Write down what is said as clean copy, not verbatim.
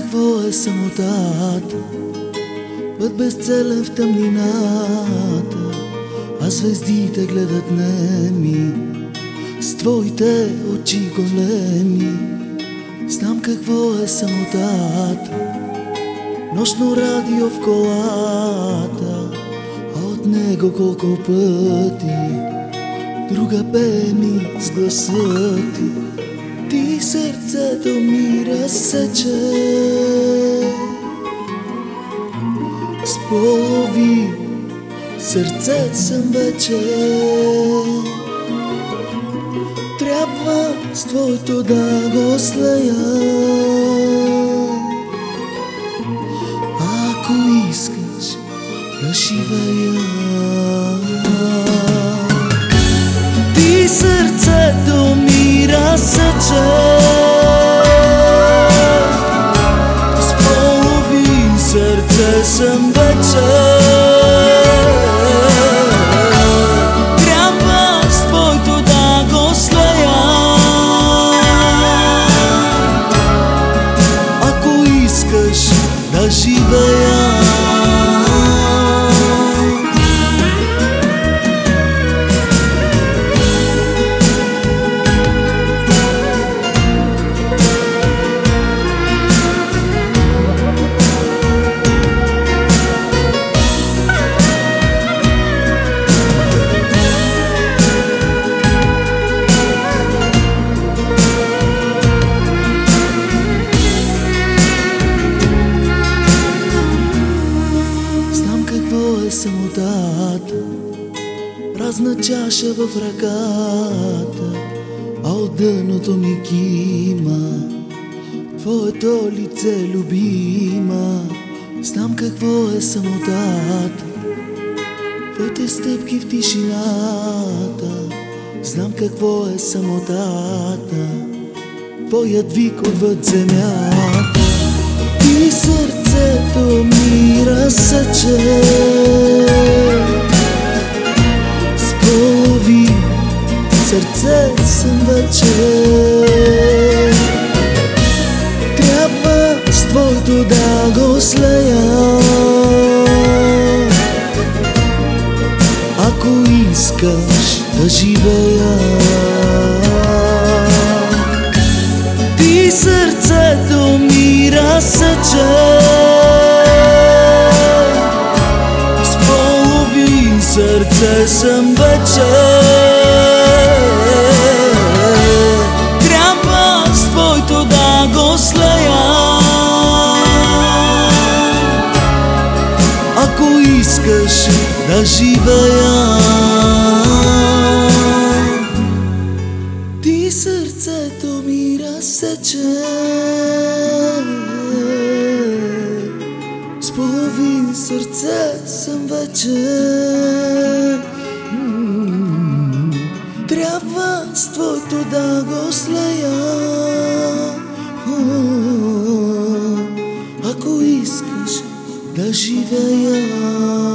какво е самотата, път безцелен в тъмнината, а звездите гледат неми с твоите очи големи. Знам какво е самотата, нощно радио в колата, а от него колко пъти друга пее ми с гласа ти. Ти сърцето ми разсече с полови сърце съм вече. Трябва с твоето да го слея, ако искаш да живея. Ти сърцето ми разсече с полови сърце съм вече. Да живея. Самотата, празна чаша в ръката, а от дъното ми кима твоето лице любима. Знам какво е самотата, твоите стъпки в тишината. Знам какво е самотата, твоят вик отвъд земята. И сърцето ми разсече с полови сърце съм вече. Трябва с твоето да го слея, ако искаш да живея. Ти сърцето ми разсече с полови сърце съм вече. Трябва с твоето да го слея, ако искаш да живея. Ти сърцето ми разсече с половин сърце съм вече. Трябва с твоето да го слея, ако искаш да живея.